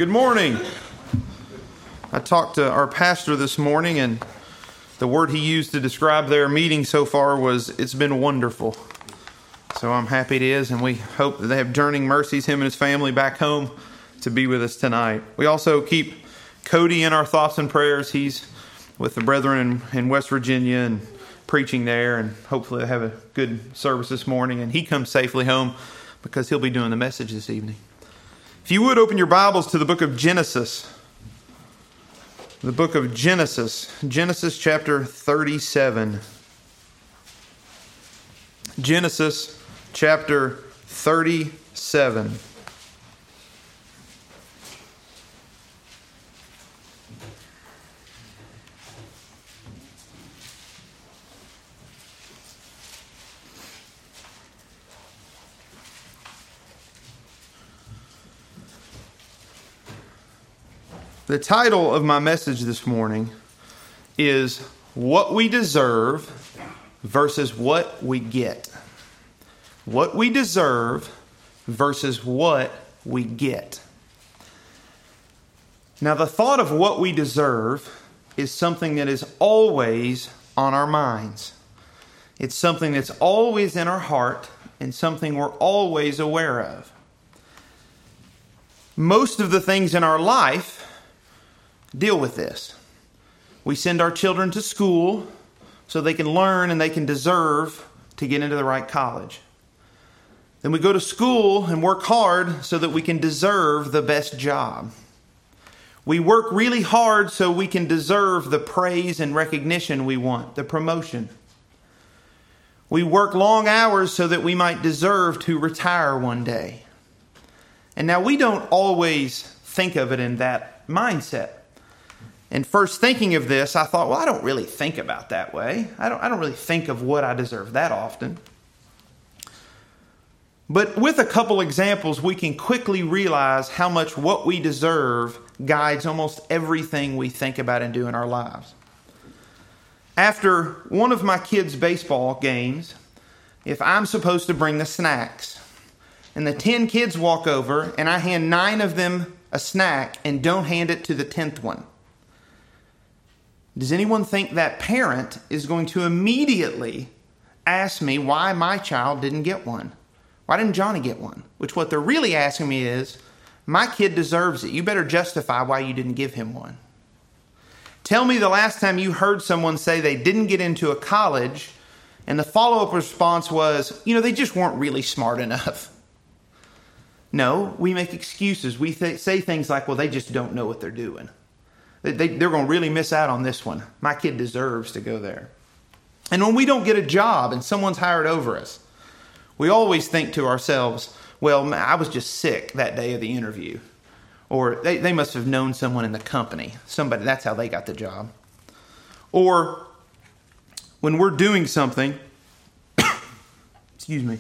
Good morning. I talked to our pastor this morning, and the word he used to describe their meeting so far was, "It's been wonderful." So I'm happy it is, and we hope that they have journeying mercies, him and his family back home, to be with us tonight. We also keep Cody in our thoughts and prayers. He's with the brethren in West Virginia and preaching there, and hopefully they have a good service this morning, and he comes safely home because he'll be doing the message this evening. If you would, open your Bibles to the book of Genesis. The book of Genesis. Genesis chapter 37. Genesis chapter 37. The title of my message this morning is What We Deserve versus What We Get. What we deserve versus what we get. Now, the thought of what we deserve is something that is always on our minds. It's something that's always in our heart and something we're always aware of. Most of the things in our life deal with this. We send our children to school so they can learn and they can deserve to get into the right college. Then we go to school and work hard so that we can deserve the best job. We work really hard so we can deserve the praise and recognition we want, the promotion. We work long hours so that we might deserve to retire one day. And now we don't always think of it in that mindset. And first thinking of this, I thought, well, I don't really think about that way. I don't really think of what I deserve that often. But with a couple examples, we can quickly realize how much what we deserve guides almost everything we think about and do in our lives. After one of my kids' baseball games, if I'm supposed to bring the snacks, and the 10 kids walk over, and I hand 9 of them a snack and don't hand it to the 10th one, does anyone think that parent is going to immediately ask me why my child didn't get one? Why didn't Johnny get one? Which what they're really asking me is, my kid deserves it. You better justify why you didn't give him one. Tell me the last time you heard someone say they didn't get into a college and the follow-up response was, they just weren't really smart enough. No, we make excuses. We say things like, well, they just don't know what they're doing. They're going to really miss out on this one. My kid deserves to go there. And when we don't get a job and someone's hired over us, we always think to ourselves, well, I was just sick that day of the interview. Or they must have known someone in the company. Somebody, that's how they got the job. Or when we're doing something, excuse me,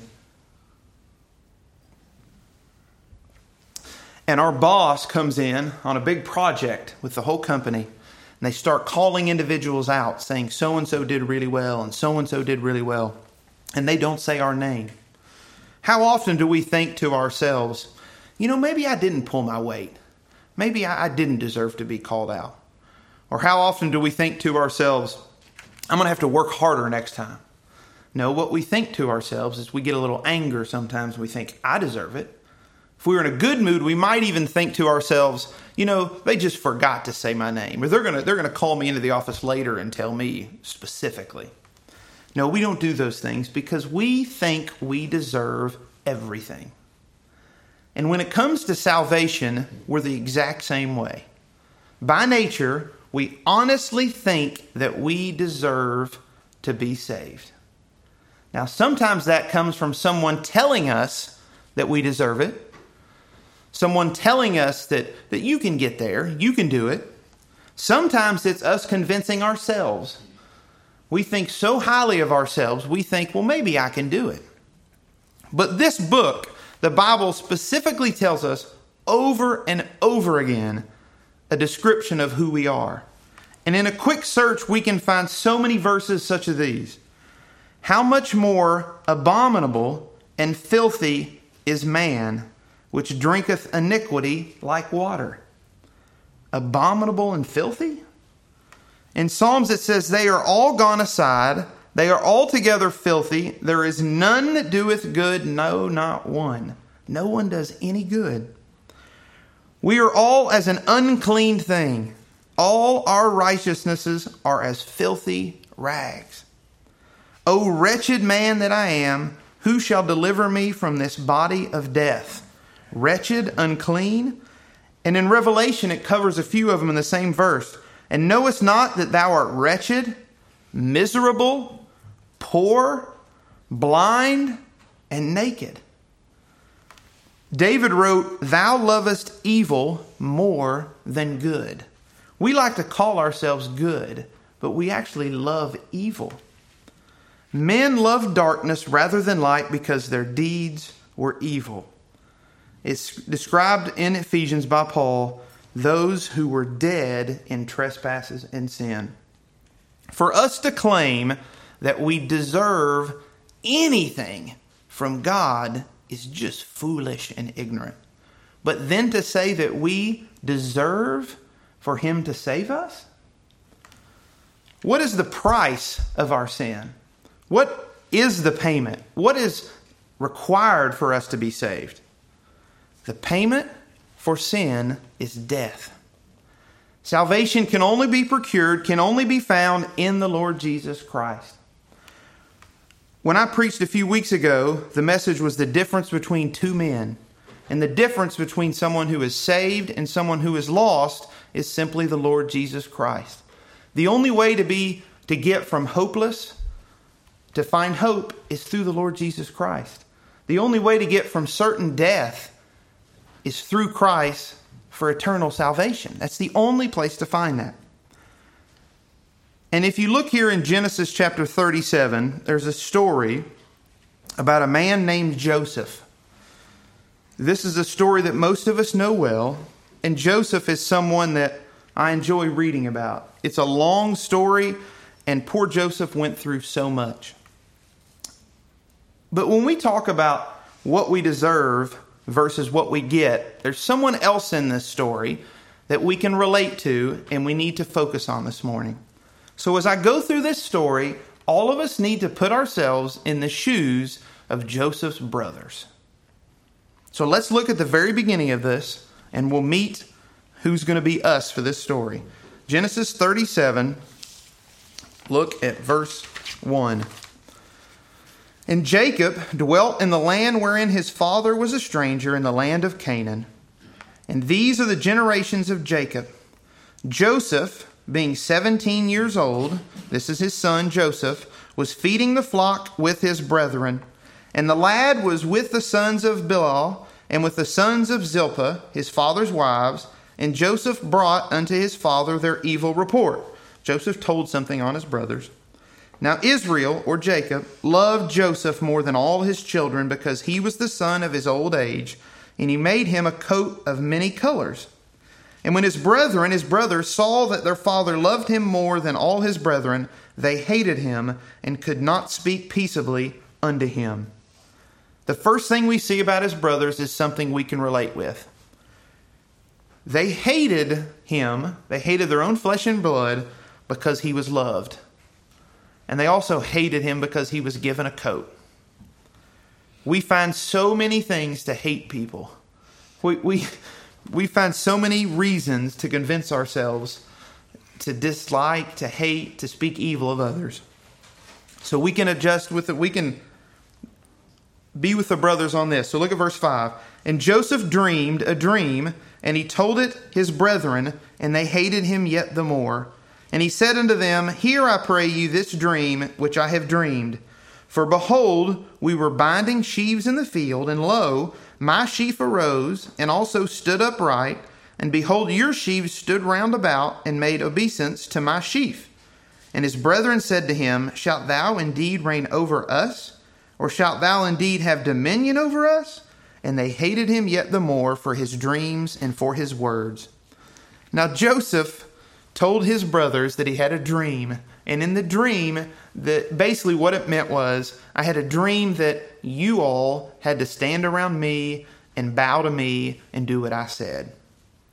and our boss comes in on a big project with the whole company, and they start calling individuals out saying so-and-so did really well and so-and-so did really well, and they don't say our name. How often do we think to ourselves, maybe I didn't pull my weight. Maybe I didn't deserve to be called out. Or how often do we think to ourselves, I'm going to have to work harder next time. No, what we think to ourselves is we get a little anger sometimes. We think, I deserve it. If we were in a good mood, we might even think to ourselves, they just forgot to say my name. Or they're going to call me into the office later and tell me specifically. No, we don't do those things because we think we deserve everything. And when it comes to salvation, we're the exact same way. By nature, we honestly think that we deserve to be saved. Now, sometimes that comes from someone telling us that we deserve it. Someone telling us that you can get there, you can do it. Sometimes it's us convincing ourselves. We think so highly of ourselves, we think, well, maybe I can do it. But this book, the Bible specifically tells us over and over again a description of who we are. And in a quick search, we can find so many verses such as these. How much more abominable and filthy is man, which drinketh iniquity like water. abominable and filthy? In Psalms it says, they are all gone aside. They are altogether filthy. There is none that doeth good, no, not one. No one does any good. We are all as an unclean thing. All our righteousnesses are as filthy rags. O wretched man that I am, who shall deliver me from this body of death? Wretched, unclean. And in Revelation it covers a few of them in the same verse. And knowest not that thou art wretched, miserable, poor, blind, and naked? David wrote, thou lovest evil more than good. We like to call ourselves good, but we actually love evil. Men love darkness rather than light because their deeds were evil. It's described in Ephesians by Paul, those who were dead in trespasses and sin. For us to claim that we deserve anything from God is just foolish and ignorant. But then to say that we deserve for Him to save us? What is the price of our sin? What is the payment? What is required for us to be saved? The payment for sin is death. Salvation can only be procured, can only be found in the Lord Jesus Christ. When I preached a few weeks ago, the message was the difference between two men. And the difference between someone who is saved and someone who is lost is simply the Lord Jesus Christ. The only way to get from hopeless to find hope is through the Lord Jesus Christ. The only way to get from certain death is through Christ for eternal salvation. That's the only place to find that. And if you look here in Genesis chapter 37, there's a story about a man named Joseph. This is a story that most of us know well, and Joseph is someone that I enjoy reading about. It's a long story, and poor Joseph went through so much. But when we talk about what we deserve versus what we get, there's someone else in this story that we can relate to and we need to focus on this morning. So as I go through this story, all of us need to put ourselves in the shoes of Joseph's brothers. So let's look at the very beginning of this and we'll meet who's going to be us for this story. Genesis 37, look at verse 1. And Jacob dwelt in the land wherein his father was a stranger, in the land of Canaan. And these are the generations of Jacob. Joseph, being 17 years old, this is his son Joseph, was feeding the flock with his brethren. And the lad was with the sons of Bilhah, and with the sons of Zilpah, his father's wives. And Joseph brought unto his father their evil report. Joseph told something on his brothers. Now Israel, or Jacob, loved Joseph more than all his children, because he was the son of his old age, and he made him a coat of many colors. And when his brothers, saw that their father loved him more than all his brethren, they hated him and could not speak peaceably unto him. The first thing we see about his brothers is something we can relate with. They hated him, they hated their own flesh and blood because he was loved. And they also hated him because he was given a coat. We find so many things to hate people. We find so many reasons to convince ourselves to dislike, to hate, to speak evil of others. So we can adjust with it. We can be with the brothers on this. So look at verse 5. And Joseph dreamed a dream, and he told it his brethren, and they hated him yet the more. And he said unto them, Hear, I pray you, this dream which I have dreamed. For behold, we were binding sheaves in the field, and lo, my sheaf arose, and also stood upright. And behold, your sheaves stood round about, and made obeisance to my sheaf. And his brethren said to him, Shalt thou indeed reign over us? Or shalt thou indeed have dominion over us? And they hated him yet the more for his dreams and for his words. Now Joseph told his brothers that he had a dream. And in the dream, that basically what it meant was, I had a dream that you all had to stand around me and bow to me and do what I said.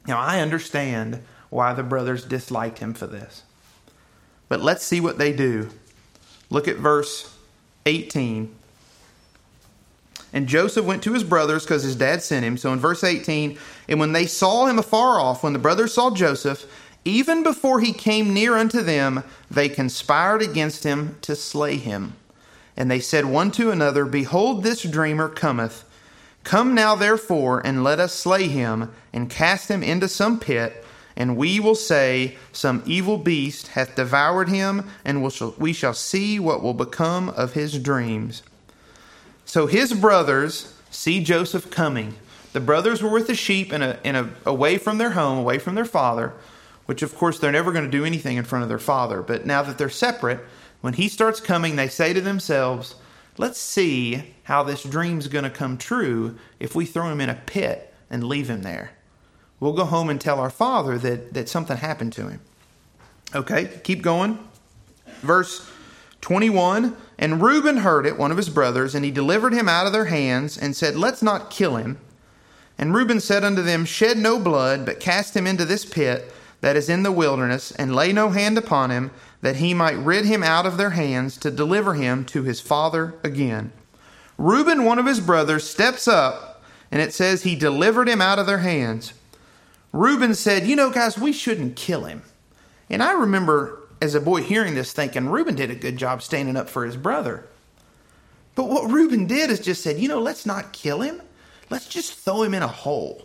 Now, I understand why the brothers disliked him for this. But let's see what they do. Look at verse 18. And Joseph went to his brothers because his dad sent him. So in verse 18, and when they saw him afar off, when the brothers saw Joseph, even before he came near unto them, they conspired against him to slay him. And they said one to another, Behold, this dreamer cometh. Come now therefore, and let us slay him, and cast him into some pit, and we will say, Some evil beast hath devoured him, and we shall see what will become of his dreams. So his brothers see Joseph coming. The brothers were with the sheep away from their home, away from their father, which of course they're never going to do anything in front of their father. But now that they're separate, when he starts coming, they say to themselves, let's see how this dream's going to come true if we throw him in a pit and leave him there. We'll go home and tell our father that something happened to him. Okay, keep going. Verse 21, and Reuben heard it, one of his brothers, and he delivered him out of their hands and said, Let's not kill him. And Reuben said unto them, Shed no blood, but cast him into this pit that is in the wilderness, and lay no hand upon him, that he might rid him out of their hands to deliver him to his father again. Reuben, one of his brothers, steps up, and it says he delivered him out of their hands. Reuben said, guys, we shouldn't kill him. And I remember as a boy hearing this thinking, Reuben did a good job standing up for his brother. But what Reuben did is just said, let's not kill him. Let's just throw him in a hole.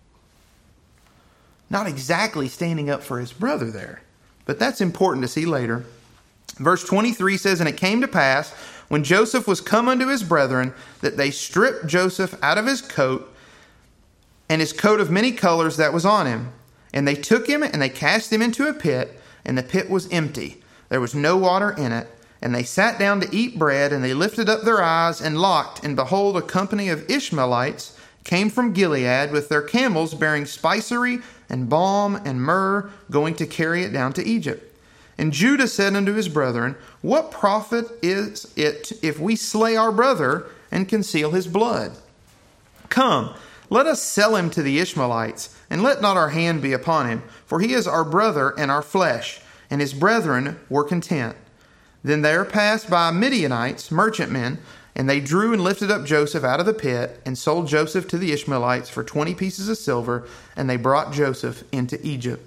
Not exactly standing up for his brother there. But that's important to see later. Verse 23 says, And it came to pass, when Joseph was come unto his brethren, that they stripped Joseph out of his coat, and his coat of many colors that was on him. And they took him, and they cast him into a pit, and the pit was empty. There was no water in it. And they sat down to eat bread, and they lifted up their eyes, and looked, and behold, a company of Ishmaelites came from Gilead with their camels bearing spicery and balm and myrrh, going to carry it down to Egypt. And Judah said unto his brethren, What profit is it if we slay our brother and conceal his blood? Come, let us sell him to the Ishmaelites, and let not our hand be upon him, for he is our brother and our flesh. And his brethren were content. Then there passed by Midianites, merchantmen, and they drew and lifted up Joseph out of the pit, and sold Joseph to the Ishmaelites for 20 pieces of silver, and they brought Joseph into Egypt.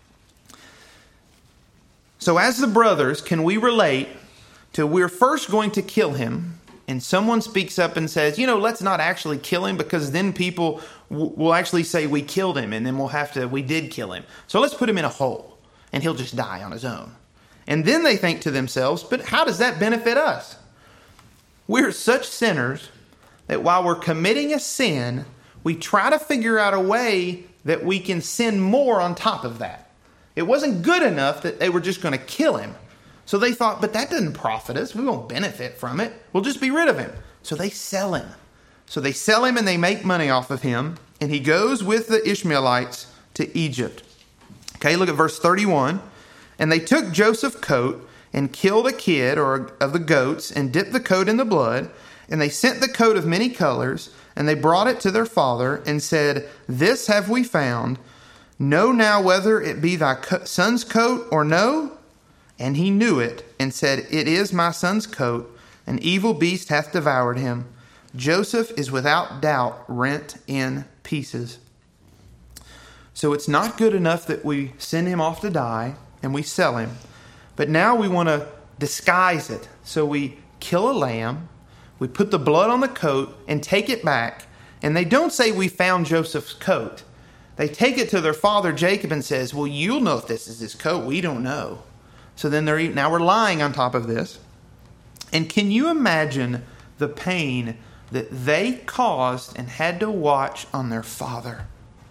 So as the brothers, can we relate to we're first going to kill him, and someone speaks up and says, let's not actually kill him, because then people will actually say we killed him, and then we did kill him. So let's put him in a hole, and he'll just die on his own. And then they think to themselves, but how does that benefit us? We're such sinners that while we're committing a sin, we try to figure out a way that we can sin more on top of that. It wasn't good enough that they were just going to kill him. So they thought, but that doesn't profit us. We won't benefit from it. We'll just be rid of him. So they sell him. So they sell him and they make money off of him. And he goes with the Ishmaelites to Egypt. Okay, look at verse 31. And they took Joseph's coat and killed a kid or of the goats and dipped the coat in the blood. And they sent the coat of many colors, and they brought it to their father and said, This have we found. Know now whether it be thy son's coat or no. And he knew it and said, It is my son's coat. An evil beast hath devoured him. Joseph is without doubt rent in pieces. So it's not good enough that we send him off to die and we sell him. But now we want to disguise it. So we kill a lamb, we put the blood on the coat and take it back. And they don't say we found Joseph's coat. They take it to their father Jacob and says, well, you'll know if this is his coat. We don't know. So then now we're lying on top of this. And can you imagine the pain that they caused and had to watch on their father?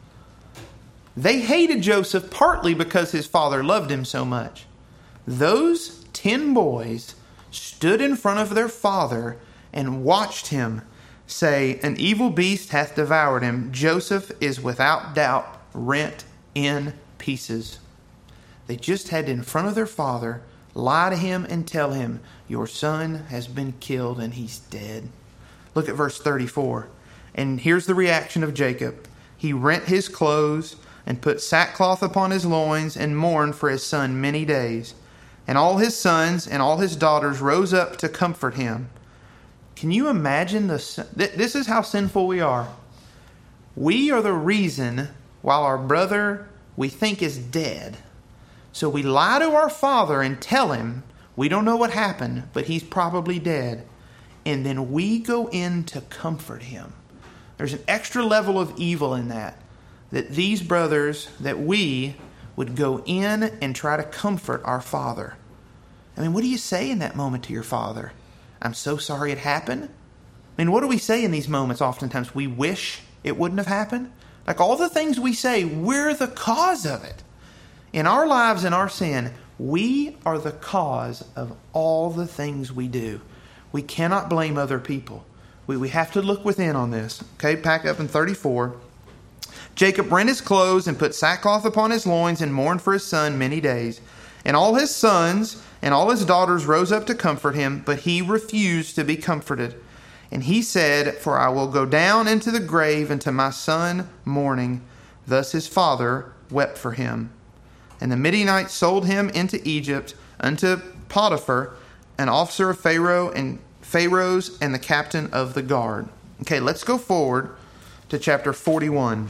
They hated Joseph partly because his father loved him so much. Those 10 boys stood in front of their father and watched him say, an evil beast hath devoured him. Joseph is without doubt rent in pieces. They just had to, in front of their father, lie to him and tell him, your son has been killed and he's dead. Look at verse 34. And here's the reaction of Jacob. He rent his clothes and put sackcloth upon his loins, and mourned for his son many days. And all his sons and all his daughters rose up to comfort him. Can you imagine this is how sinful we are. We are the reason while our brother we think is dead. So we lie to our father and tell him we don't know what happened, but he's probably dead. And then we go in to comfort him. There's an extra level of evil in that these brothers, that we would go in and try to comfort our father. I mean, what do you say in that moment to your father? I'm so sorry it happened. I mean, what do we say in these moments oftentimes? We wish it wouldn't have happened. Like all the things we say, we're the cause of it. In our lives and our sin, we are the cause of all the things we do. We cannot blame other people. We have to look within on this. Okay, back up in 34. Jacob rent his clothes and put sackcloth upon his loins and mourned for his son many days. And all his sons and all his daughters rose up to comfort him, but he refused to be comforted. And he said, For I will go down into the grave and to my son mourning. Thus his father wept for him. And the Midianites sold him into Egypt unto Potiphar, an officer of Pharaoh's and the captain of the guard. Okay, let's go forward to chapter 41.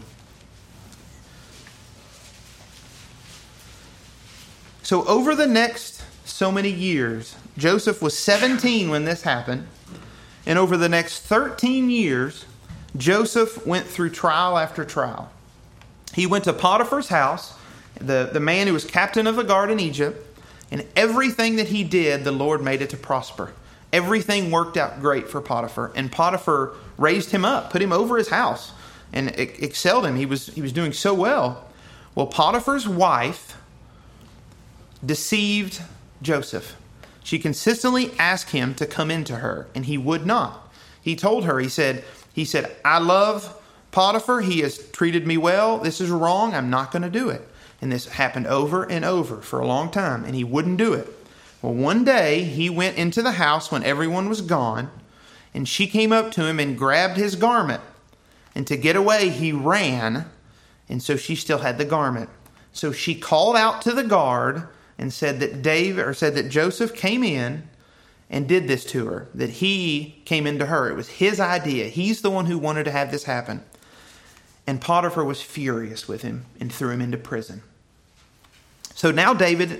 So over the next so many years, Joseph was 17 when this happened. And over the next 13 years, Joseph went through trial after trial. He went to Potiphar's house, the man who was captain of the guard in Egypt, and everything that he did, the Lord made it to prosper. Everything worked out great for Potiphar, and Potiphar raised him up, put him over his house, and excelled him. He was doing so well. Well, Potiphar's wife deceived Joseph. She consistently asked him to come into her, and he would not. He told her, he said, I love Potiphar. He has treated me well. This is wrong. I'm not going to do it. And this happened over and over for a long time, and he wouldn't do it. Well, one day he went into the house when everyone was gone, and she came up to him and grabbed his garment. And to get away, he ran, and so she still had the garment. So she called out to the guard and said that Joseph came in and did this to her, that he came into her. It was his idea. He's the one who wanted to have this happen. And Potiphar was furious with him and threw him into prison. So now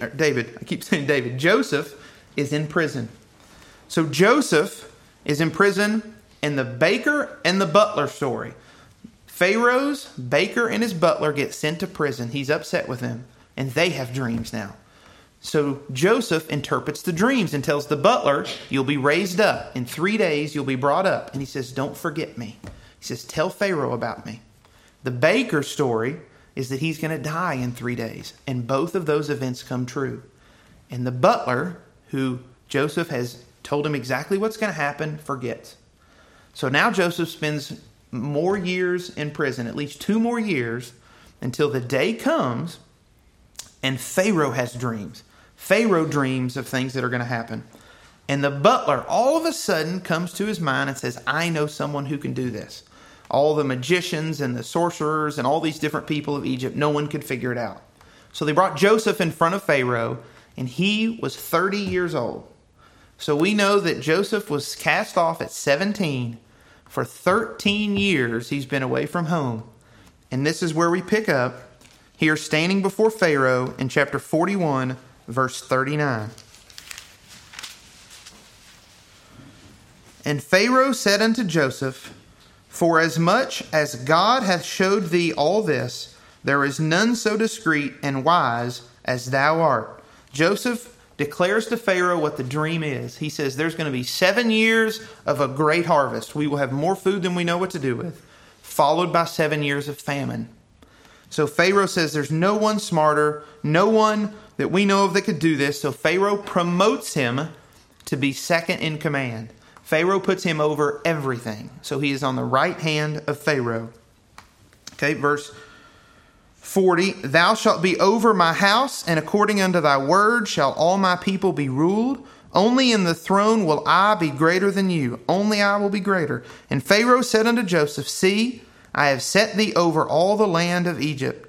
Joseph is in prison. So Joseph is in prison in the baker and the butler story. Pharaoh's baker and his butler get sent to prison. He's upset with them, and they have dreams now. So Joseph interprets the dreams and tells the butler, you'll be raised up. In 3 days, you'll be brought up. And he says, don't forget me. He says, tell Pharaoh about me. The baker story is that he's going to die in 3 days. And both of those events come true. And the butler, who Joseph has told him exactly what's going to happen, forgets. So now Joseph spends more years in prison, at least 2 more years, until the day comes and Pharaoh has dreams. Pharaoh dreams of things that are going to happen. And the butler all of a sudden comes to his mind and says, I know someone who can do this. All the magicians and the sorcerers and all these different people of Egypt, no one could figure it out. So they brought Joseph in front of Pharaoh, and he was 30 years old. So we know that Joseph was cast off at 17. For 13 years, he's been away from home. And this is where we pick up here, standing before Pharaoh in chapter 41, verse 39. And Pharaoh said unto Joseph, Forasmuch as God hath showed thee all this, there is none so discreet and wise as thou art. Joseph declares to Pharaoh what the dream is. He says there's going to be 7 years of a great harvest. We will have more food than we know what to do with, followed by 7 years of famine. So Pharaoh says there's no one smarter, no one that we know of that could do this. So Pharaoh promotes him to be second in command. Pharaoh puts him over everything. So he is on the right hand of Pharaoh. Okay, verse 40. Thou shalt be over my house, and according unto thy word shall all my people be ruled. Only in the throne will I be greater than you. Only I will be greater. And Pharaoh said unto Joseph, See, I have set thee over all the land of Egypt.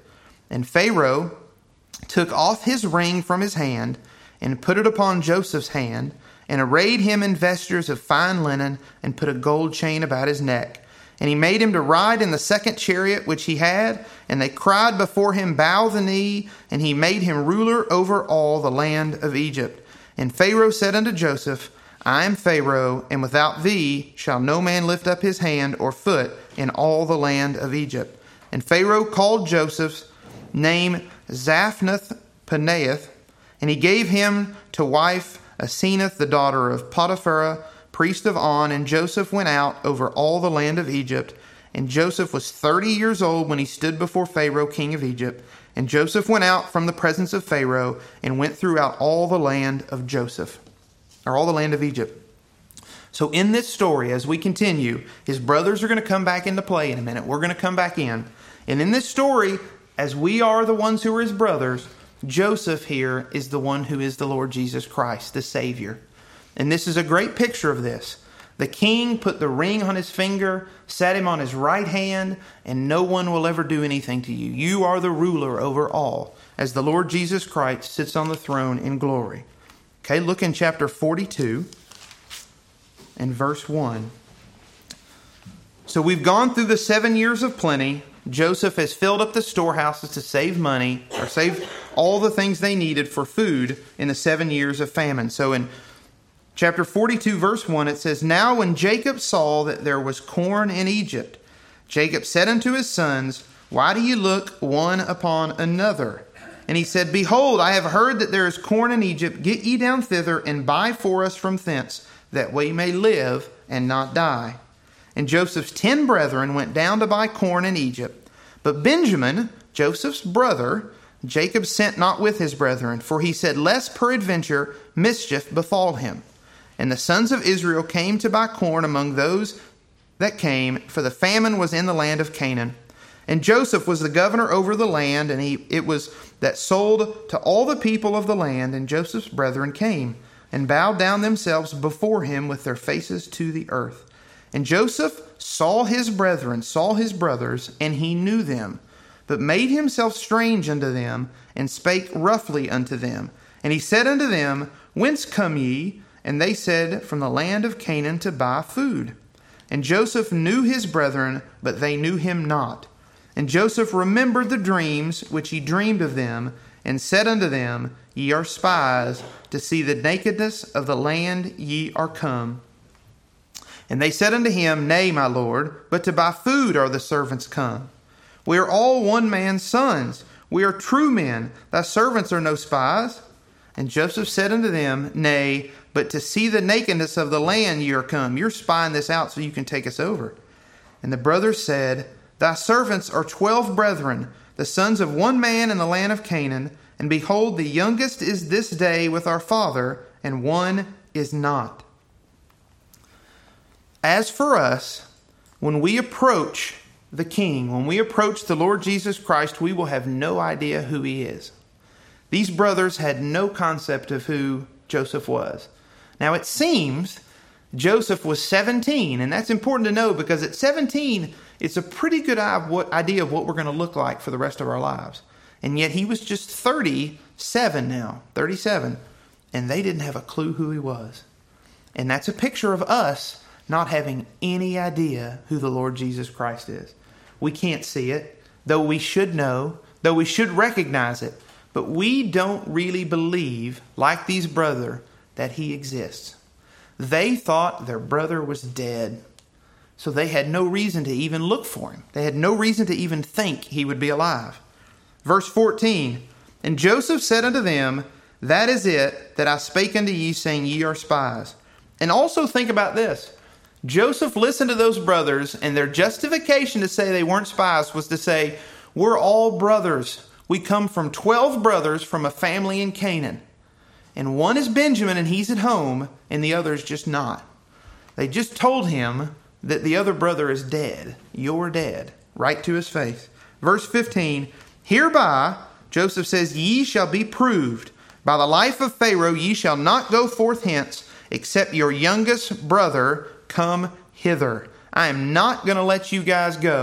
And Pharaoh took off his ring from his hand and put it upon Joseph's hand, and arrayed him in vestures of fine linen, and put a gold chain about his neck. And he made him to ride in the second chariot which he had, and they cried before him, Bow the knee, and he made him ruler over all the land of Egypt. And Pharaoh said unto Joseph, I am Pharaoh, and without thee shall no man lift up his hand or foot in all the land of Egypt. And Pharaoh called Joseph's name Zaphnath-Paneah, and he gave him to wife Asenath, the daughter of Potiphar, priest of On. And Joseph went out over all the land of Egypt. And Joseph was 30 years old when he stood before Pharaoh, king of Egypt. And Joseph went out from the presence of Pharaoh and went throughout all the land of Joseph, or all the land of Egypt. So in this story, as we continue, his brothers are going to come back into play in a minute. We're going to come back in. And in this story, as we are the ones who are his brothers, Joseph here is the one who is the Lord Jesus Christ, the Savior. And this is a great picture of this. The king put the ring on his finger, sat him on his right hand, and no one will ever do anything to you. You are the ruler over all, as the Lord Jesus Christ sits on the throne in glory. Okay, look in chapter 42 and verse 1. So we've gone through the 7 years of plenty. Joseph has filled up the storehouses to save money, or save all the things they needed for food in the 7 years of famine. So in chapter 42, verse 1, it says, Now when Jacob saw that there was corn in Egypt, Jacob said unto his sons, Why do you look one upon another? And he said, Behold, I have heard that there is corn in Egypt. Get ye down thither, and buy for us from thence, that we may live and not die. And Joseph's 10 brethren went down to buy corn in Egypt. But Benjamin, Joseph's brother, Jacob sent not with his brethren, for he said, Lest peradventure mischief befall him. And the sons of Israel came to buy corn among those that came, for the famine was in the land of Canaan. And Joseph was the governor over the land, and it was that sold to all the people of the land. And Joseph's brethren came, and bowed down themselves before him with their faces to the earth. And Joseph saw his brethren, saw his brothers, and he knew them, but made himself strange unto them, and spake roughly unto them. And he said unto them, Whence come ye? And they said, From the land of Canaan to buy food. And Joseph knew his brethren, but they knew him not. And Joseph remembered the dreams which he dreamed of them, and said unto them, Ye are spies, to see the nakedness of the land ye are come. And they said unto him, Nay, my lord, but to buy food are the servants come. We are all one man's sons. We are true men. Thy servants are no spies. And Joseph said unto them, Nay, but to see the nakedness of the land ye are come. You're spying this out so you can take us over. And the brothers said, Thy servants are 12 brethren, the sons of one man in the land of Canaan. And behold, the youngest is this day with our father, and one is not. As for us, when we approach the King, when we approach the Lord Jesus Christ, we will have no idea who he is. These brothers had no concept of who Joseph was. Now it seems Joseph was 17, and that's important to know because at 17, it's a pretty good idea of what we're going to look like for the rest of our lives. And yet he was just 37 now, 37, and they didn't have a clue who he was. And that's a picture of us not having any idea who the Lord Jesus Christ is. We can't see it, though we should know, though we should recognize it, but we don't really believe, like these brothers, that he exists. They thought their brother was dead, so they had no reason to even look for him. They had no reason to even think he would be alive. Verse 14, And Joseph said unto them, That is it that I spake unto ye, saying, Ye are spies. And also think about this. Joseph listened to those brothers, and their justification to say they weren't spies was to say, We're all brothers. We come from 12 brothers from a family in Canaan. And one is Benjamin, and he's at home, and the other is just not. They just told him that the other brother is dead. You're dead. Right to his face. Verse 15, Hereby, Joseph says, Ye shall be proved. By the life of Pharaoh ye shall not go forth hence, except your youngest brother come hither. I am not going to let you guys go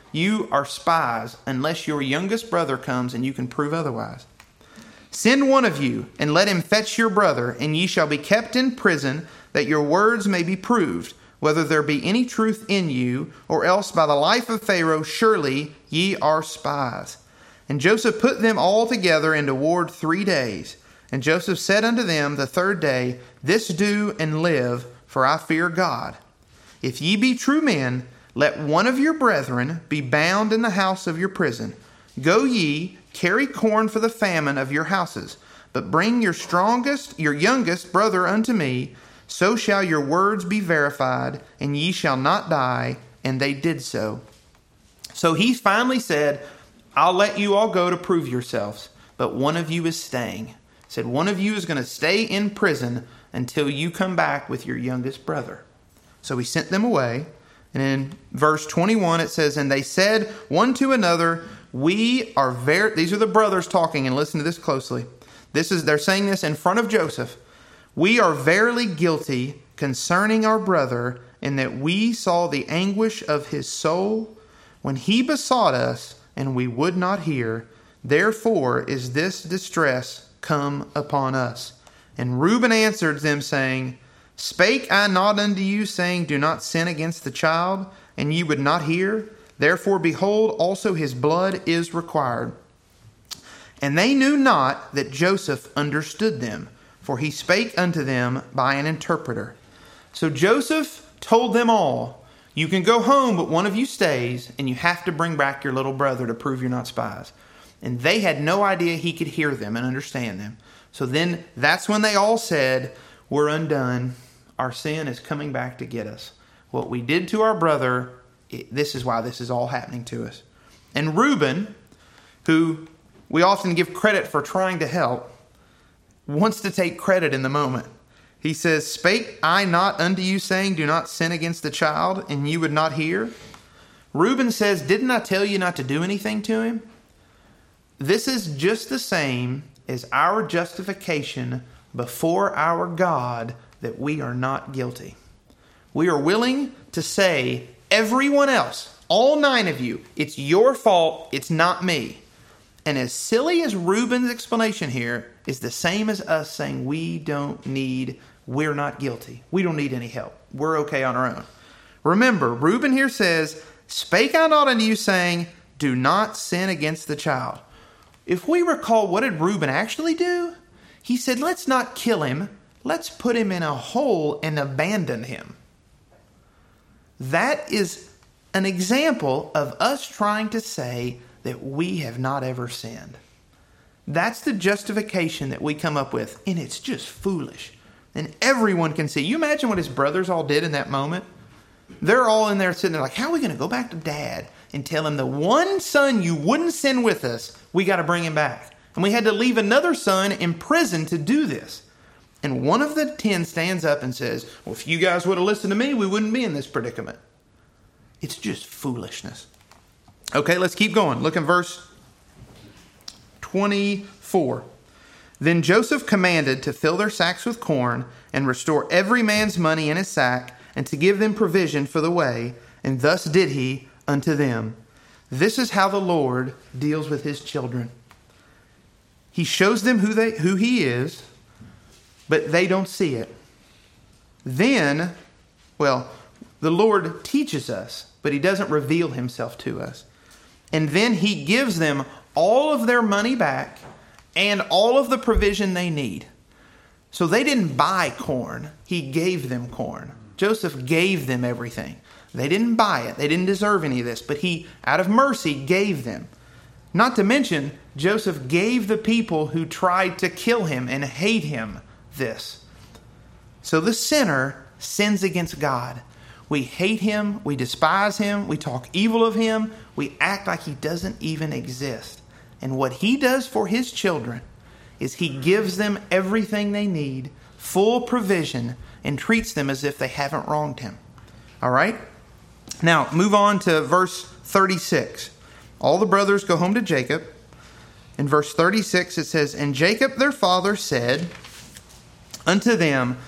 You are spies, unless your youngest brother comes and you can prove otherwise. Send one of you, and let him fetch your brother, and ye shall be kept in prison, that your words may be proved, whether there be any truth in you, or else by the life of Pharaoh, surely ye are spies. And Joseph put them all together into ward 3 days. And Joseph said unto them the 3rd day, This do and live, for I fear God. If ye be true men, let one of your brethren be bound in the house of your prison. Go ye, carry corn for the famine of your houses, but bring your youngest brother unto me, so shall your words be verified, and ye shall not die. And they did so. So he finally said, I'll let you all go to prove yourselves, but one of you is staying. He said, one of you is going to stay in prison until you come back with your youngest brother. So he sent them away. And in verse 21 it says, And they said one to another, these are the brothers talking, and listen to this closely. They're saying this in front of Joseph. We are verily guilty concerning our brother, in that we saw the anguish of his soul when he besought us, and we would not hear. Therefore is this distress come upon us. And Reuben answered them, saying, Spake I not unto you, saying, Do not sin against the child, and ye would not hear? Therefore, behold, also his blood is required. And they knew not that Joseph understood them, for he spake unto them by an interpreter. So Joseph told them all, You can go home, but one of you stays, and you have to bring back your little brother to prove you're not spies. And they had no idea he could hear them and understand them. So then that's when they all said, We're undone. Our sin is coming back to get us. What we did to our brother, this is why this is all happening to us. And Reuben, who we often give credit for trying to help, wants to take credit in the moment. He says, Spake I not unto you, saying, Do not sin against the child, and you would not hear? Reuben says, Didn't I tell you not to do anything to him? This is just the same as our justification before our God, that we are not guilty. We are willing to say, everyone else, all 9 of you, it's your fault, it's not me. And as silly as Reuben's explanation here is the same as us saying we're not guilty. We don't need any help. We're okay on our own. Remember, Reuben here says, Spake I not unto you, saying, Do not sin against the child. If we recall, what did Reuben actually do? He said, Let's not kill him. Let's put him in a hole and abandon him. That is an example of us trying to say that we have not ever sinned. That's the justification that we come up with, and it's just foolish. And everyone can see. You imagine what his brothers all did in that moment? They're all in there sitting there like, how are we going to go back to Dad and tell him the one son you wouldn't send with us, we got to bring him back. And we had to leave another son in prison to do this. And one of the 10 stands up and says, Well, if you guys would have listened to me, we wouldn't be in this predicament. It's just foolishness. Okay, let's keep going. Look in verse 24. Then Joseph commanded to fill their sacks with corn and restore every man's money in his sack and to give them provision for the way. And thus did he unto them. This is how the Lord deals with his children. He shows them who he is, but they don't see it. Then, the Lord teaches us, but he doesn't reveal himself to us. And then he gives them all of their money back and all of the provision they need. So they didn't buy corn. He gave them corn. Joseph gave them everything. They didn't buy it. They didn't deserve any of this, but he, out of mercy, gave them. Not to mention, Joseph gave the people who tried to kill him and hate him this. So the sinner sins against God. We hate him, we despise him, we talk evil of him, we act like he doesn't even exist. And what he does for his children is he gives them everything they need, full provision, and treats them as if they haven't wronged him. All right? Now, move on to verse 36. All the brothers go home to Jacob. In verse 36 it says, And Jacob their father said unto them,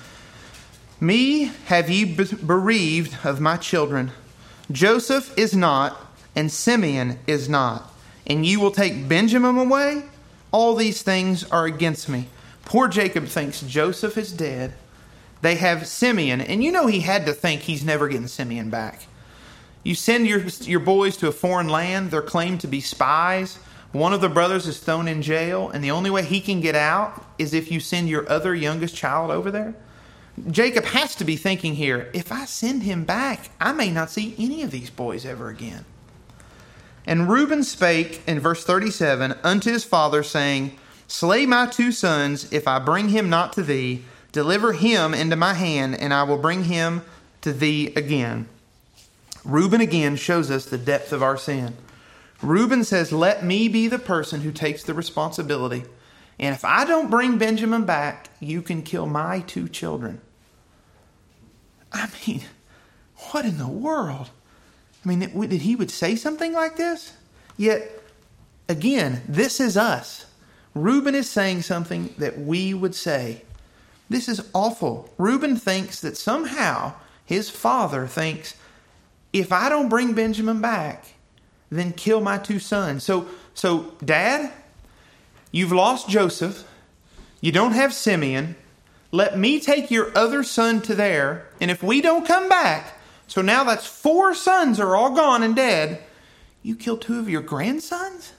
Me have ye bereaved of my children. Joseph is not, and Simeon is not. And you will take Benjamin away? All these things are against me. Poor Jacob thinks Joseph is dead. They have Simeon, and you know he had to think he's never getting Simeon back. You send your boys to a foreign land. They're claimed to be spies. One of the brothers is thrown in jail, and the only way he can get out is if you send your other youngest child over there. Jacob has to be thinking here, if I send him back, I may not see any of these boys ever again. And Reuben spake in verse 37 unto his father, saying, Slay my 2 sons, if I bring him not to thee. Deliver him into my hand, and I will bring him to thee again. Reuben again shows us the depth of our sin. Reuben says, let me be the person who takes the responsibility. And if I don't bring Benjamin back, you can kill my 2 children. I mean, what in the world? I mean, that he would say something like this? Yet, again, this is us. Reuben is saying something that we would say. This is awful. Reuben thinks that somehow his father thinks, if I don't bring Benjamin back, then kill my 2 sons. So, Dad, you've lost Joseph. You don't have Simeon. Let me take your other son to there. And if we don't come back, so now that's 4 sons are all gone and dead. You kill 2 of your grandsons?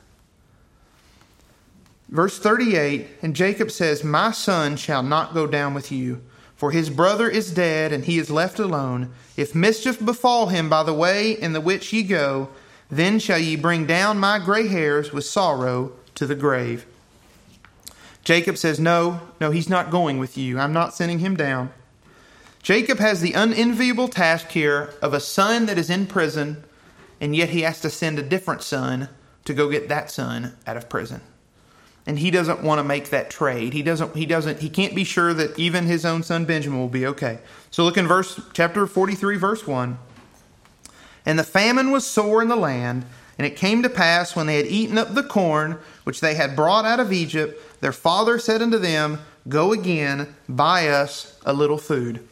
Verse 38, and Jacob says, My son shall not go down with you, for his brother is dead, and he is left alone. If mischief befall him by the way in the which ye go, then shall ye bring down my gray hairs with sorrow to the grave. Jacob says, No, he's not going with you. I'm not sending him down. Jacob has the unenviable task here of a son that is in prison, and yet he has to send a different son to go get that son out of prison. And he doesn't want to make that trade. He can't be sure that even his own son Benjamin will be okay. So look in chapter 43, verse 1. And the famine was sore in the land, and it came to pass when they had eaten up the corn which they had brought out of Egypt, their father said unto them, Go again, buy us a little food.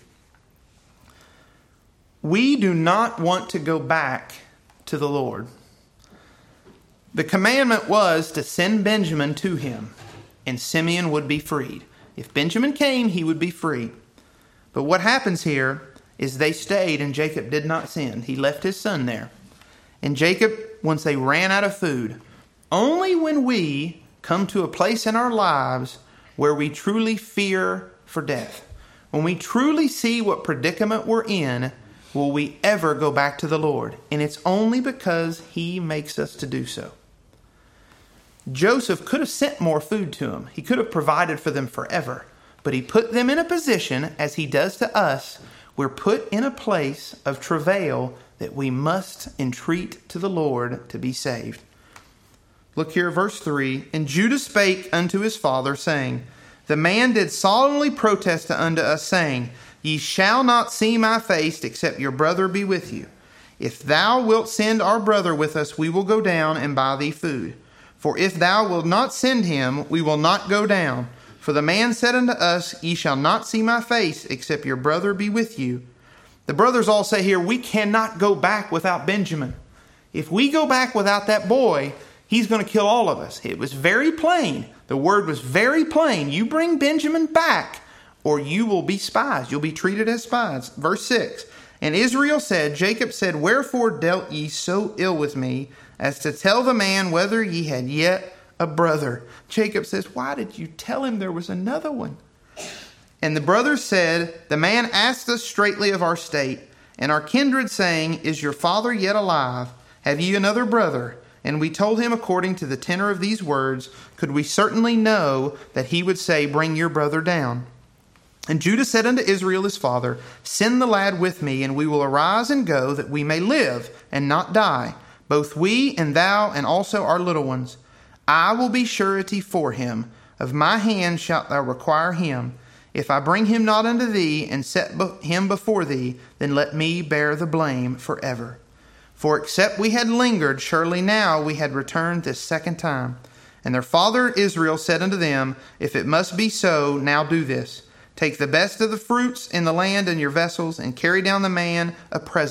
We do not want to go back to the Lord. The commandment was to send Benjamin to him, and Simeon would be freed. If Benjamin came, he would be free. But what happens here is they stayed, and Jacob did not send. He left his son there. And Jacob, once they ran out of food, only when we come to a place in our lives where we truly fear for death, when we truly see what predicament we're in, will we ever go back to the Lord. And it's only because he makes us to do so. Joseph could have sent more food to them. He could have provided for them forever. But he put them in a position, as he does to us, we're put in a place of travail that we must entreat to the Lord to be saved. Look here, verse 3. And Judah spake unto his father, saying, The man did solemnly protest unto us, saying, Ye shall not see my face, except your brother be with you. If thou wilt send our brother with us, we will go down and buy thee food. For if thou wilt not send him, we will not go down. For the man said unto us, Ye shall not see my face, except your brother be with you. The brothers all say here, we cannot go back without Benjamin. If we go back without that boy, he's going to kill all of us. It was very plain. The word was very plain. You bring Benjamin back, or you will be spies. You'll be treated as spies. Verse 6. And Israel said, Jacob said, Wherefore dealt ye so ill with me, as to tell the man whether ye had yet a brother? Jacob says, why did you tell him there was another one? And the brothers said, The man asked us straitly of our state, and our kindred, saying, Is your father yet alive? Have ye another brother? And we told him according to the tenor of these words, could we certainly know that he would say, Bring your brother down. And Judah said unto Israel his father, Send the lad with me, and we will arise and go, that we may live and not die, both we and thou, and also our little ones. I will be surety for him. Of my hand shalt thou require him. If I bring him not unto thee, and set him before thee, then let me bear the blame forever. For except we had lingered, surely now we had returned this second time. And their father Israel said unto them, If it must be so, now do this. Take the best of the fruits in the land in your vessels, and carry down the man a present,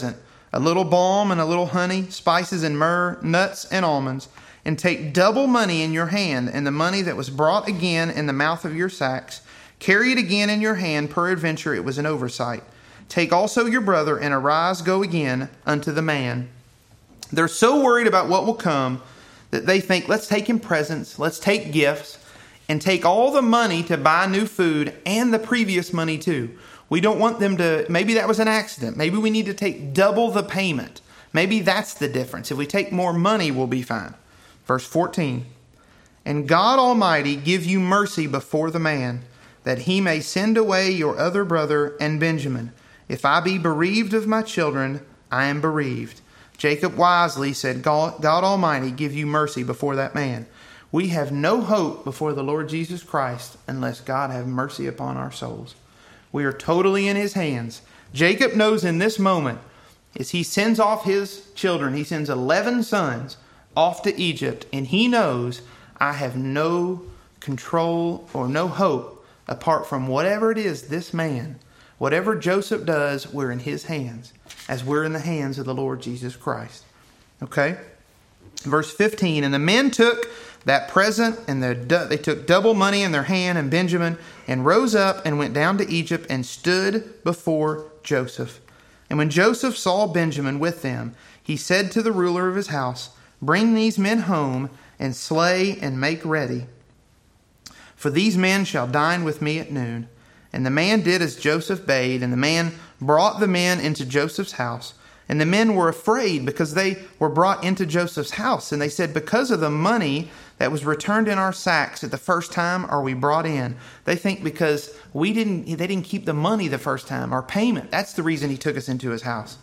a little balm and a little honey, spices and myrrh, nuts and almonds, and take double money in your hand, and the money that was brought again in the mouth of your sacks. Carry it again in your hand, peradventure it was an oversight. Take also your brother, and arise, go again unto the man. They're so worried about what will come that they think, let's take him presents, let's take gifts, and take all the money to buy new food and the previous money too. We don't want them to, maybe that was an accident. Maybe we need to take double the payment. Maybe that's the difference. If we take more money, we'll be fine. Verse 14, and God Almighty give you mercy before the man, that he may send away your other brother and Benjamin. If I be bereaved of my children, I am bereaved. Jacob wisely said, God Almighty give you mercy before that man. We have no hope before the Lord Jesus Christ unless God have mercy upon our souls. We are totally in his hands. Jacob knows in this moment, as he sends off his children, he sends 11 sons off to Egypt, and he knows, I have no control or no hope apart from whatever it is this man, whatever Joseph does, we're in his hands, as we're in the hands of the Lord Jesus Christ. Okay? Verse 15, and the men took that present, and they took double money in their hand, and Benjamin, and rose up and went down to Egypt and stood before Joseph. And when Joseph saw Benjamin with them, he said to the ruler of his house, bring these men home, and slay and make ready, for these men shall dine with me at noon. And the man did as Joseph bade, and the man brought the men into Joseph's house. And the men were afraid because they were brought into Joseph's house. And they said, because of the money that was returned in our sacks at the first time are we brought in. They think because they didn't keep the money the first time, our payment. That's the reason he took us into his house.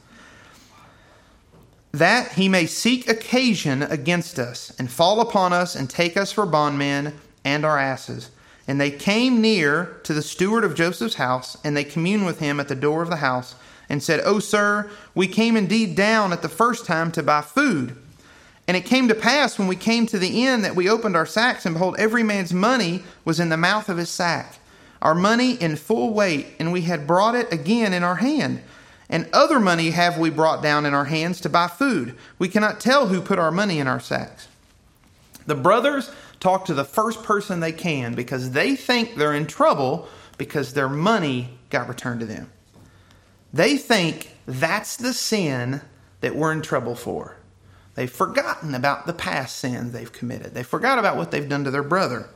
That he may seek occasion against us, and fall upon us, and take us for bondmen and our asses. And they came near to the steward of Joseph's house, and they communed with him at the door of the house, and said, O sir, we came indeed down at the first time to buy food. And it came to pass when we came to the inn that we opened our sacks, and behold, every man's money was in the mouth of his sack, our money in full weight, and we had brought it again in our hand. And other money have we brought down in our hands to buy food. We cannot tell who put our money in our sacks. The brothers talk to the first person they can because they think they're in trouble because their money got returned to them. They think that's the sin that we're in trouble for. They've forgotten about the past sins they've committed. They forgot about what they've done to their brother.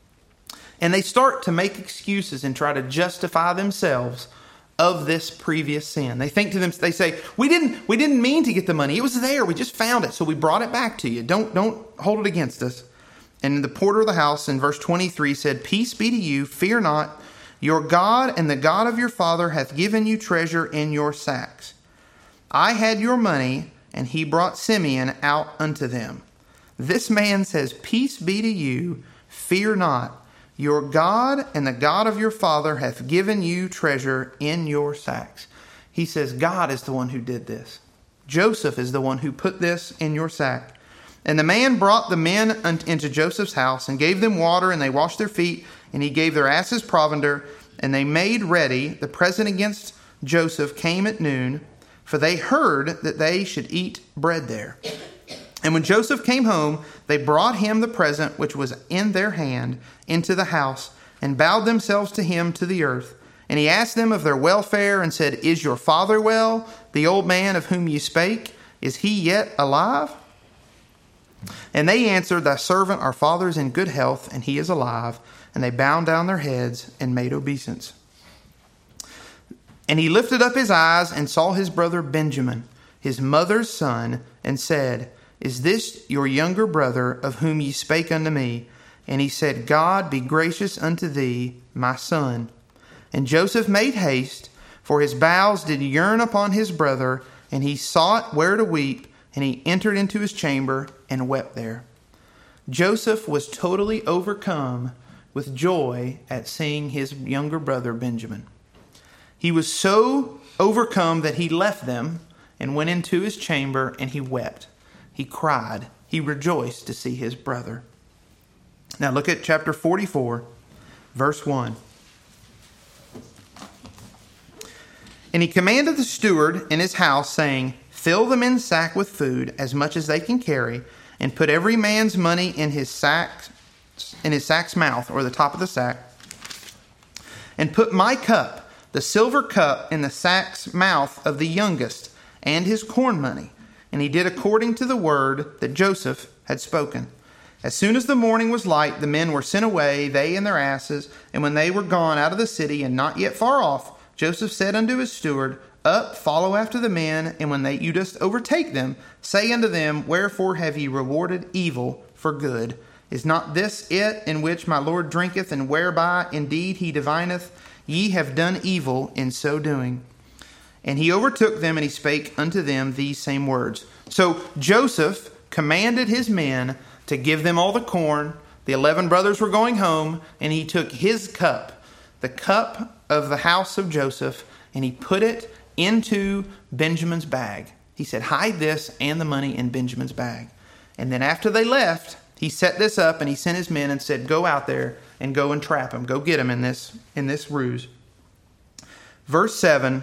And they start to make excuses and try to justify themselves of this previous sin. They think to them, they say, we didn't mean to get the money. It was there. We just found it. So we brought it back to you. Don't hold it against us. And the porter of the house in verse 23 said, peace be to you. Fear not. Your God and the God of your father hath given you treasure in your sacks. I had your money, and he brought Simeon out unto them. This man says, peace be to you. Fear not. Your God and the God of your father hath given you treasure in your sacks. He says God is the one who did this. Joseph is the one who put this in your sack. And the man brought the men into Joseph's house and gave them water, and they washed their feet, and he gave their asses provender, and they made ready. The present against Joseph came at noon, for they heard that they should eat bread there. And when Joseph came home, they brought him the present which was in their hand into the house, and bowed themselves to him to the earth. And he asked them of their welfare, and said, Is your father well, the old man of whom ye spake? Is he yet alive? And they answered, Thy servant, our father, is in good health, and he is alive. And they bowed down their heads and made obeisance. And he lifted up his eyes and saw his brother Benjamin, his mother's son, and said, Is this your younger brother, of whom ye spake unto me? And he said, God be gracious unto thee, my son. And Joseph made haste, for his bowels did yearn upon his brother, and he sought where to weep, and he entered into his chamber and wept there. Joseph was totally overcome with joy at seeing his younger brother Benjamin. He was so overcome that he left them and went into his chamber, and he wept. He cried. He rejoiced to see his brother. Now look at chapter 44, verse 1. And he commanded the steward in his house, saying, fill the men's sack with food, as much as they can carry, and put every man's money in his sack's mouth, or the top of the sack, and put my cup, the silver cup, in the sack's mouth of the youngest, and his corn money. And he did according to the word that Joseph had spoken. As soon as the morning was light, the men were sent away, they and their asses. And when they were gone out of the city, and not yet far off, Joseph said unto his steward, Up, follow after the men, and when you dost overtake them, say unto them, Wherefore have ye rewarded evil for good? Is not this it in which my Lord drinketh, and whereby indeed he divineth? Ye have done evil in so doing. And he overtook them, and he spake unto them these same words. So Joseph commanded his men to give them all the corn. The 11 brothers were going home, and he took his cup, the cup of the house of Joseph, and he put it into Benjamin's bag. He said, hide this and the money in Benjamin's bag. And then after they left, he set this up, and he sent his men and said, go out there and go and trap him. Go get him in this ruse. Verse 7,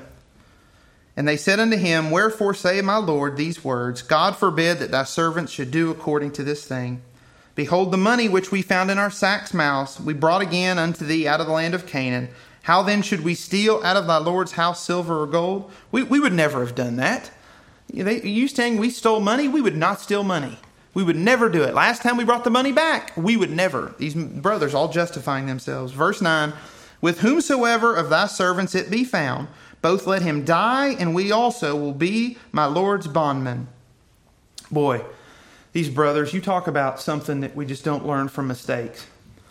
And they said unto him, Wherefore say my Lord these words? God forbid that thy servants should do according to this thing. Behold, the money which we found in our sacks' mouths we brought again unto thee out of the land of Canaan. How then should we steal out of thy Lord's house silver or gold? We would never have done that. You saying we stole money? We would not steal money. We would never do it. Last time we brought the money back, we would never. These brothers all justifying themselves. Verse 9, With whomsoever of thy servants it be found, both let him die, and we also will be my Lord's bondmen. Boy, these brothers, you talk about something that we just don't learn from mistakes.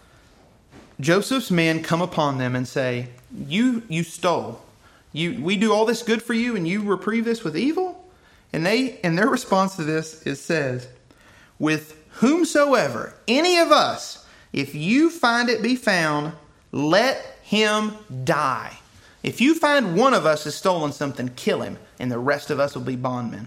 Joseph's men come upon them and say, You stole. We do all this good for you, and you reprieve this with evil? And their response to this says, With whomsoever, any of us, if you find it be found, let him die. If you find one of us has stolen something, kill him, and the rest of us will be bondmen.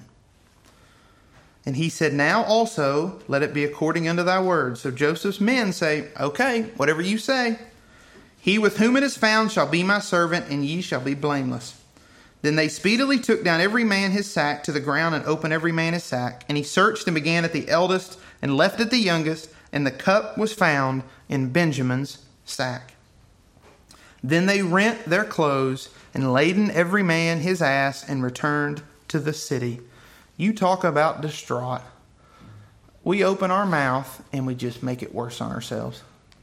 And he said, Now also let it be according unto thy word. So Joseph's men say, Okay, whatever you say. He with whom it is found shall be my servant, and ye shall be blameless. Then they speedily took down every man his sack to the ground, and opened every man his sack. And he searched and began at the eldest, and left at the youngest, and the cup was found in Benjamin's sack. Then they rent their clothes, and laden every man his ass, and returned to the city. You talk about distraught. We open our mouth, and we just make it worse on ourselves.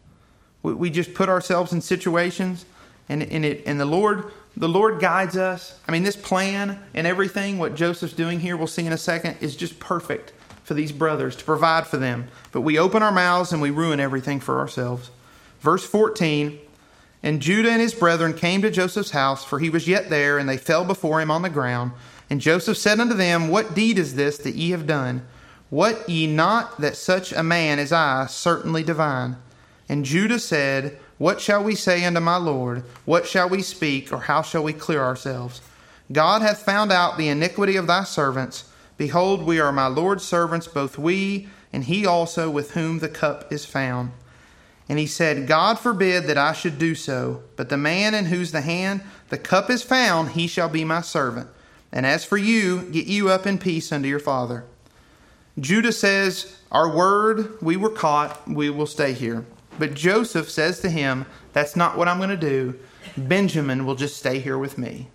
We just put ourselves in situations, and the Lord guides us. I mean, this plan and everything, what Joseph's doing here, we'll see in a second, is just perfect for these brothers to provide for them. But we open our mouths and we ruin everything for ourselves. Verse 14, And Judah and his brethren came to Joseph's house, for he was yet there, and they fell before him on the ground. And Joseph said unto them, What deed is this that ye have done? Wot ye not that such a man as I certainly divine? And Judah said, What shall we say unto my Lord? What shall we speak, or how shall we clear ourselves? God hath found out the iniquity of thy servants. Behold, we are my Lord's servants, both we, and he also with whom the cup is found. And he said, God forbid that I should do so, but the man in whose the hand the cup is found, he shall be my servant. And as for you, get you up in peace unto your father. Judah says, Our word, we were caught, we will stay here. But Joseph says to him, That's not what I'm going to do. Benjamin will just stay here with me.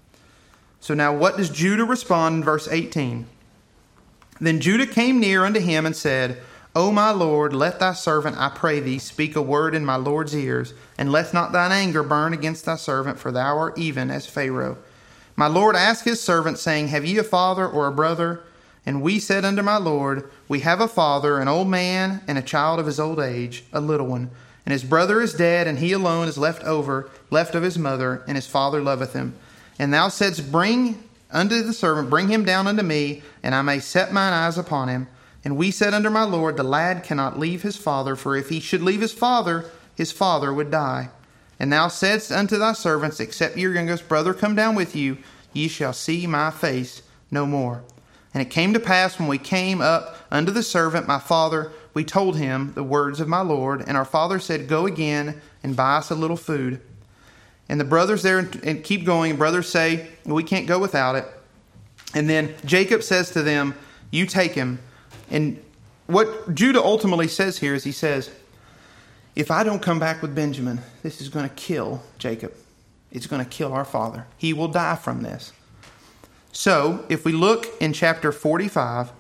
So now what does Judah respond in verse 18? Then Judah came near unto him and said, O my Lord, let thy servant, I pray thee, speak a word in my Lord's ears, and let not thine anger burn against thy servant, for thou art even as Pharaoh. My Lord asked his servant, saying, Have ye a father or a brother? And we said unto my Lord, We have a father, an old man, and a child of his old age, a little one. And his brother is dead, and he alone is left of his mother, and his father loveth him. And thou saidst, Bring unto the servant, bring him down unto me, and I may set mine eyes upon him. And we said unto my Lord, The lad cannot leave his father, for if he should leave his father would die. And thou saidst unto thy servants, Except your youngest brother come down with you, ye shall see my face no more. And it came to pass, when we came up unto the servant, my father, we told him the words of my Lord. And our father said, Go again and buy us a little food. And the brothers there and keep going. Brothers say, We can't go without it. And then Jacob says to them, you take him. And what Judah ultimately says here is he says, if I don't come back with Benjamin, this is going to kill Jacob. It's going to kill our father. He will die from this. So, if we look in chapter 45,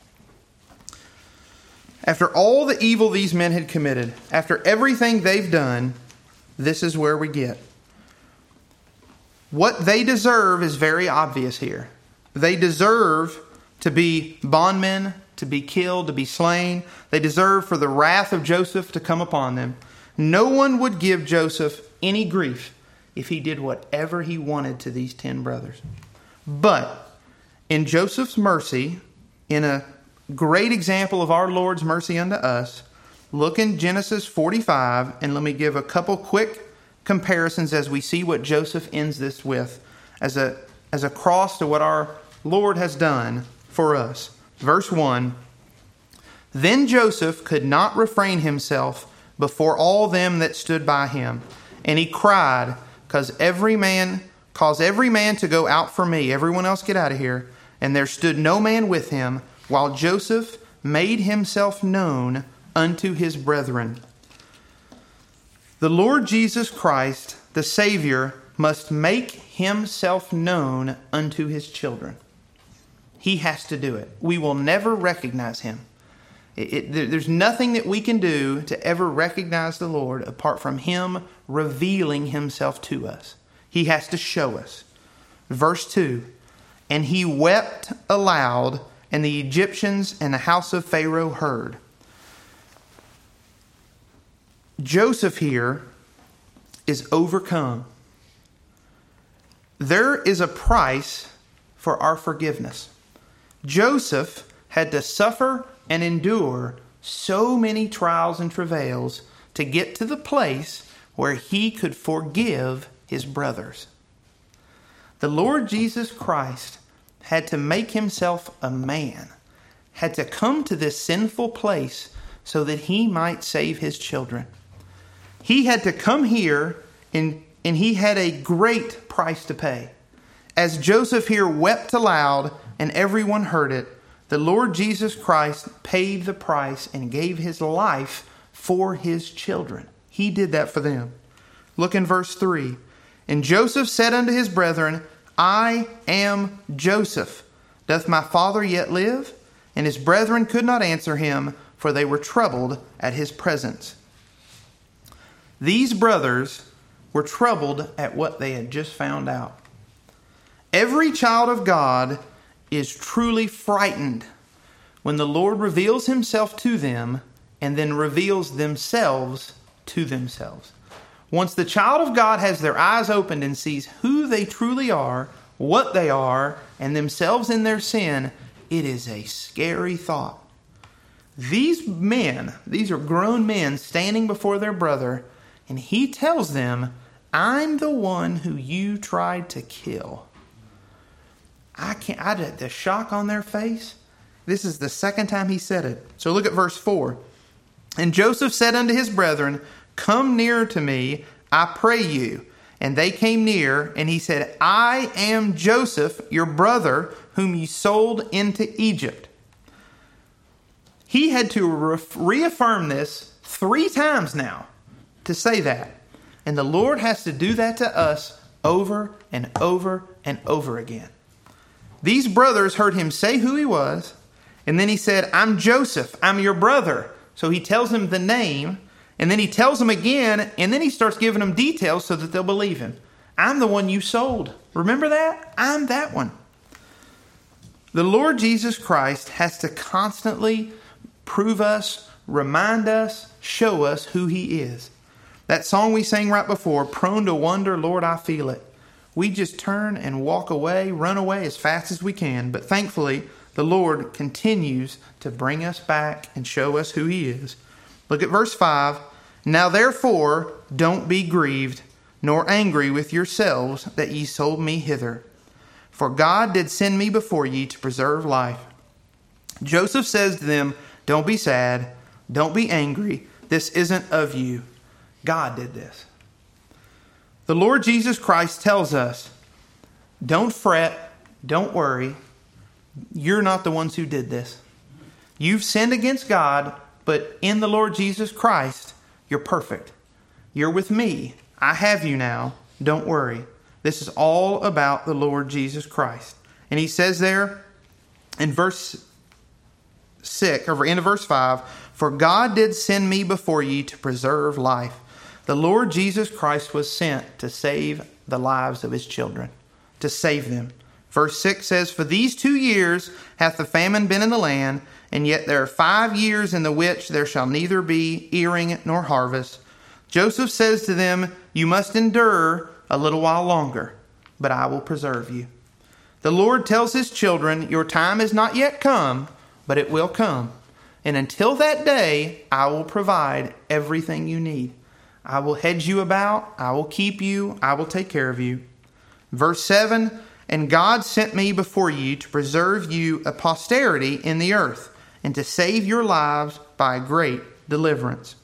after all the evil these men had committed, after everything they've done, this is where we get. What they deserve is very obvious here. They deserve to be bondmen, to be killed, to be slain. They deserve for the wrath of Joseph to come upon them. No one would give Joseph any grief if he did whatever he wanted to these 10 brothers. But in Joseph's mercy, in a great example of our Lord's mercy unto us, look in Genesis 45, and let me give a couple quick comparisons as we see what Joseph ends this with as a cross to what our Lord has done for us. Verse 1, then Joseph could not refrain himself before all them that stood by him, and he cried, cause every man to go out for me. Everyone else get out of here. And there stood no man with him, while Joseph made himself known unto his brethren. The Lord Jesus Christ, the Savior, must make himself known unto his children. He has to do it. We will never recognize him. There's nothing that we can do to ever recognize the Lord apart from him revealing himself to us. He has to show us. Verse 2, and he wept aloud, and the Egyptians and the house of Pharaoh heard. Joseph here is overcome. There is a price for our forgiveness. Joseph had to suffer and endure so many trials and travails to get to the place where he could forgive his brothers. The Lord Jesus Christ had to make himself a man, had to come to this sinful place so that he might save his children. He had to come here and he had a great price to pay. As Joseph here wept aloud and everyone heard it, the Lord Jesus Christ paid the price and gave his life for his children. He did that for them. Look in verse 3. And Joseph said unto his brethren, I am Joseph. Doth my father yet live? And his brethren could not answer him, for they were troubled at his presence. These brothers were troubled at what they had just found out. Every child of God is truly frightened when the Lord reveals himself to them and then reveals themselves to themselves. Once the child of God has their eyes opened and sees who they truly are, what they are, and themselves in their sin, it is a scary thought. These are grown men standing before their brother, and he tells them, I'm the one who you tried to kill. The shock on their face. This is the second time he said it. So look at verse 4. And Joseph said unto his brethren, come near to me, I pray you. And they came near, and he said, I am Joseph, your brother, whom you sold into Egypt. He had to reaffirm this 3 times now to say that. And the Lord has to do that to us over and over and over again. These brothers heard him say who he was, and then he said, I'm Joseph, I'm your brother. So he tells them the name, and then he tells them again, and then he starts giving them details so that they'll believe him. I'm the one you sold. Remember that? I'm that one. The Lord Jesus Christ has to constantly prove us, remind us, show us who he is. That song we sang right before, prone to wonder, Lord, I feel it. We just turn and walk away, run away as fast as we can. But thankfully, the Lord continues to bring us back and show us who he is. Look at verse 5. Now therefore, don't be grieved, nor angry with yourselves that ye sold me hither. For God did send me before ye to preserve life. Joseph says to them, don't be sad, don't be angry. This isn't of you. God did this. The Lord Jesus Christ tells us, don't fret, don't worry. You're not the ones who did this. You've sinned against God, but in the Lord Jesus Christ, you're perfect. You're with me. I have you now. Don't worry. This is all about the Lord Jesus Christ. And he says there in verse 6, or in verse 5, for God did send me before ye to preserve life. The Lord Jesus Christ was sent to save the lives of his children, to save them. Verse 6 says, for these 2 years hath the famine been in the land, and yet there are 5 years in the which there shall neither be earing nor harvest. Joseph says to them, you must endure a little while longer, but I will preserve you. The Lord tells his children, your time is not yet come, but it will come. And until that day, I will provide everything you need. I will hedge you about. I will keep you. I will take care of you. Verse 7, and God sent me before you to preserve you a posterity in the earth, and to save your lives by great deliverance.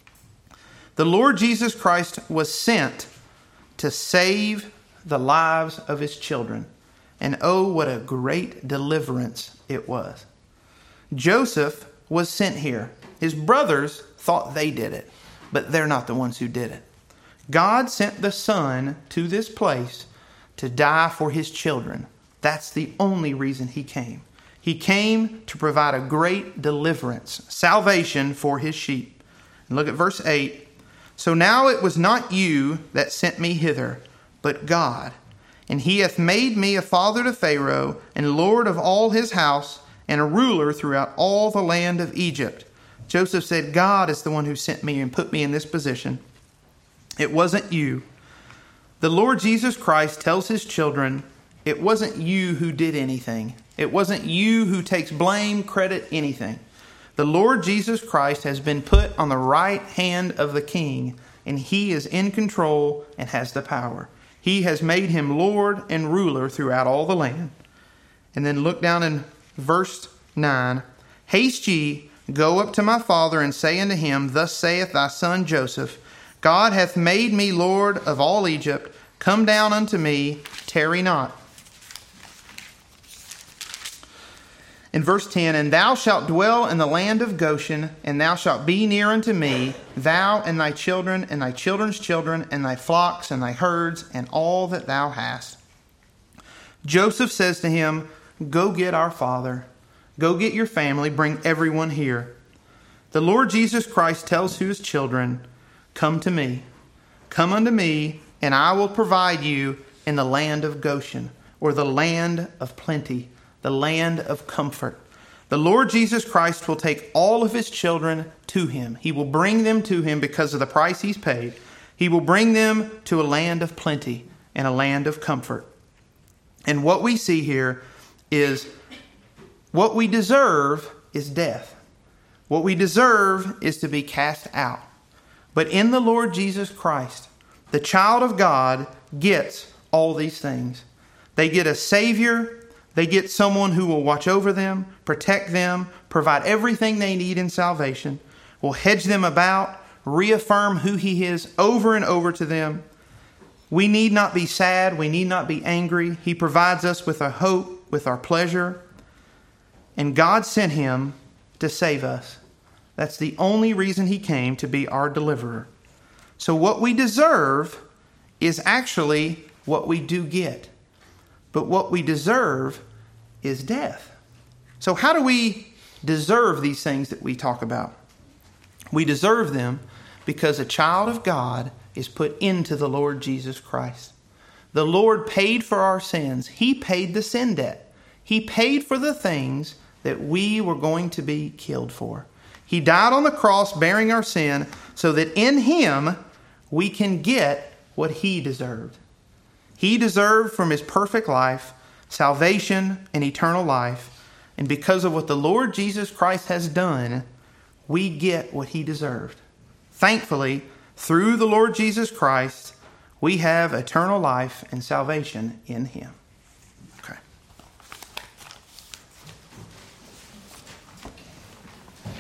The Lord Jesus Christ was sent to save the lives of his children. And oh, what a great deliverance it was. Joseph was sent here. His brothers thought they did it, but they're not the ones who did it. God sent the Son to this place to die for his children. That's the only reason he came. He came to provide a great deliverance, salvation for his sheep. And look at verse 8. So now it was not you that sent me hither, but God. And he hath made me a father to Pharaoh, and lord of all his house, and a ruler throughout all the land of Egypt. Joseph said, God is the one who sent me and put me in this position. It wasn't you. The Lord Jesus Christ tells his children, it wasn't you who did anything. It wasn't you who takes blame, credit, anything. The Lord Jesus Christ has been put on the right hand of the King, and he is in control and has the power. He has made him Lord and ruler throughout all the land. And then look down in verse 9. Haste ye, go up to my father, and say unto him, thus saith thy son Joseph, God hath made me Lord of all Egypt. Come down unto me, tarry not. In verse 10, and thou shalt dwell in the land of Goshen, and thou shalt be near unto me, thou and thy children, and thy children's children, and thy flocks, and thy herds, and all that thou hast. Joseph says to him, go get our father. Go get your family. Bring everyone here. The Lord Jesus Christ tells his children, come to me. Come unto me, and I will provide you in the land of Goshen, or the land of plenty, the land of comfort. The Lord Jesus Christ will take all of his children to him. He will bring them to him because of the price he's paid. He will bring them to a land of plenty and a land of comfort. And what we see here is what we deserve is death. What we deserve is to be cast out. But in the Lord Jesus Christ, the child of God gets all these things. They get a Savior. They get someone who will watch over them, protect them, provide everything they need in salvation, will hedge them about, reaffirm who he is over and over to them. We need not be sad. We need not be angry. He provides us with a hope, with our pleasure. And God sent him to save us. That's the only reason he came, to be our deliverer. So what we deserve is actually what we do get. But what we deserve is death. So how do we deserve these things that we talk about? We deserve them because a child of God is put into the Lord Jesus Christ. The Lord paid for our sins. He paid the sin debt. He paid for the things that we were going to be killed for. He died on the cross bearing our sin so that in him we can get what he deserved. He deserved from his perfect life salvation and eternal life. And because of what the Lord Jesus Christ has done, we get what he deserved. Thankfully, through the Lord Jesus Christ, we have eternal life and salvation in him.